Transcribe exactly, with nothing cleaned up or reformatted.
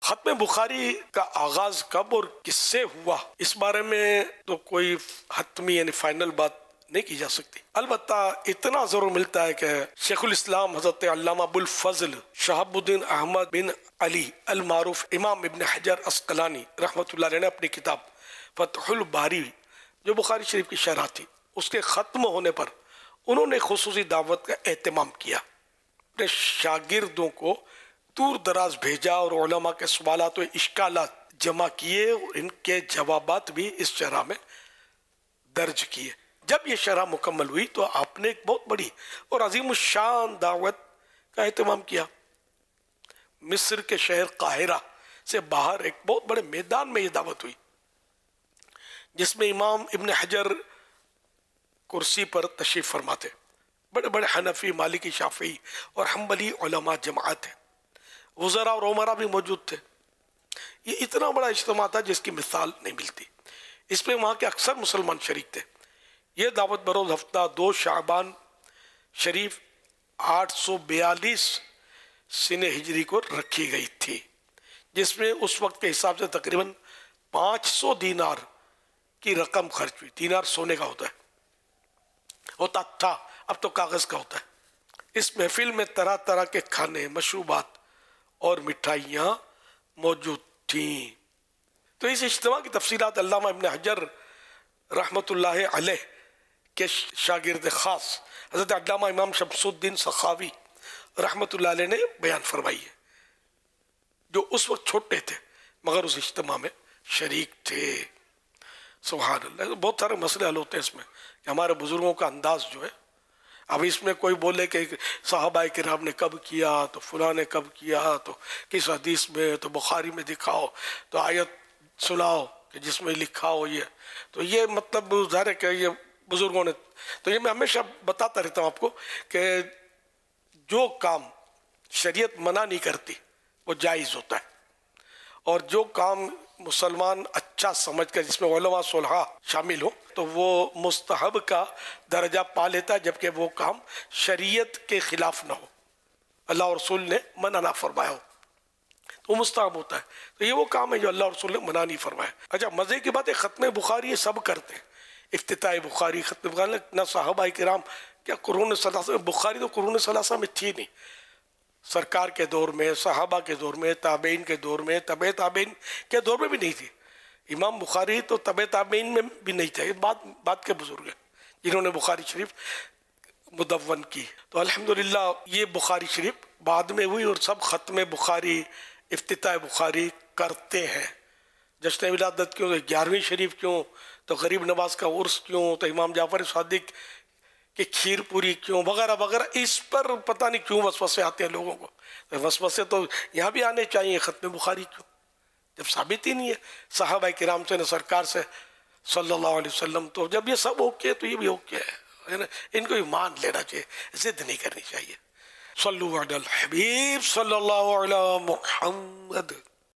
ختم بخاری کا آغاز کب اور کس سے ہوا، اس بارے میں تو کوئی حتمی یعنی فائنل بات نہیں کی جا سکتی، البتہ اتنا ضرور ملتا ہے کہ شیخ الاسلام حضرت علامہ ابو الفضل شہاب الدین احمد بن علی المعروف امام ابن حجر عسقلانی رحمۃ اللہ علیہ نے اپنی کتاب فتح الباری جو بخاری شریف کی شرح تھی اس کے ختم ہونے پر انہوں نے خصوصی دعوت کا اہتمام کیا، اپنے شاگردوں کو دور دراز بھیجا اور علماء کے سوالات و اشکالات جمع کیے اور ان کے جوابات بھی اس شرح میں درج کیے۔ جب یہ شرح مکمل ہوئی تو آپ نے ایک بہت بڑی اور عظیم الشان دعوت کا اہتمام کیا۔ مصر کے شہر قاہرہ سے باہر ایک بہت بڑے میدان میں یہ دعوت ہوئی، جس میں امام ابن حجر کرسی پر تشریف فرماتے، بڑے بڑے حنفی، مالکی، شافعی اور حنبلی علماء جماعت تھے، وزراء اور عمراء بھی موجود تھے۔ یہ اتنا بڑا اجتماع تھا جس کی مثال نہیں ملتی، اس میں وہاں کے اکثر مسلمان شریک تھے۔ یہ دعوت بروز ہفتہ دو شعبان شریف آٹھ سو بیالیس سن ہجری کو رکھی گئی تھی، جس میں اس وقت کے حساب سے تقریباً پانچ سو دینار کی رقم خرچ ہوئی۔ دینار سونے کا ہوتا ہے، ہوتا تھا، اب تو کاغذ کا ہوتا ہے۔ اس محفل میں طرح طرح کے کھانے، مشروبات اور مٹھائیاں موجود تھیں۔ تو اس اجتماع کی تفصیلات علامہ ابن حجر رحمۃ اللہ علیہ کے شاگرد خاص حضرت علامہ امام شمس الدین سخاوی رحمۃ اللہ علیہ نے بیان فرمائی ہے، جو اس وقت چھوٹے تھے مگر اس اجتماع میں شریک تھے۔ سبحان اللہ، بہت سارے مسئلے حل ہوتے ہیں اس میں کہ ہمارے بزرگوں کا انداز جو ہے، اب اس میں کوئی بولے کہ صحابہ کرام نے کب کیا، تو فلاں نے کب کیا، تو کس حدیث میں، تو بخاری میں دکھاؤ، تو آیت سناؤ کہ جس میں لکھا ہو یہ، تو یہ مطلب ظاہر ہے کہ یہ بزرگوں نے، تو یہ میں ہمیشہ بتاتا رہتا ہوں آپ کو کہ جو کام شریعت منع نہیں کرتی وہ جائز ہوتا ہے، اور جو کام مسلمان اچھا سمجھ کر جس میں علماء صلحاء شامل ہوں تو وہ مستحب کا درجہ پا لیتا ہے، جبکہ وہ کام شریعت کے خلاف نہ ہو، اللہ اور رسول نے منع نہ فرمایا ہو تو وہ مستحب ہوتا ہے۔ تو یہ وہ کام ہے جو اللہ اور رسول نے منع نہیں فرمایا۔ اچھا، مزے کی بات ہے، ختم بخاری یہ سب کرتے ہیں، افتتاح بخاری، ختم بخاری، نہ صحابہ کرام کیا قرون ثلاثہ میں، بخاری تو قرون ثلاثہ میں تھی نہیں، سرکار کے دور میں، صحابہ کے دور میں، تابعین کے دور میں، تبع تابعین کے دور میں بھی نہیں تھی۔ امام بخاری تو تبع تابعین میں بھی نہیں تھے، بعد بعد کے بزرگ ہیں جنہوں نے بخاری شریف مدون کی۔ تو الحمدللہ یہ بخاری شریف بعد میں ہوئی اور سب ختم بخاری، افتتاح بخاری کرتے ہیں۔ جشن ولادت کیوں، گیارہویں شریف کیوں، تو غریب نواز کا عرس کیوں، تو امام جعفر صادق کہ کھیر پوری کیوں، وغیرہ وغیرہ، اس پر پتہ نہیں کیوں وسوسے آتے ہیں لوگوں کو۔ وسوسے تو یہاں بھی آنے چاہیے، ختم بخاری کیوں جب ثابت ہی نہیں ہے صحابہ کرام سے نہ سرکار سے صلی اللہ علیہ وسلم، تو جب یہ سب اوکے تو یہ بھی اوکے ہے، ان کو ایمان لینا چاہیے، ضد نہیں کرنی چاہیے۔ صلو علی الحبیب صلی اللہ علیہ محمد۔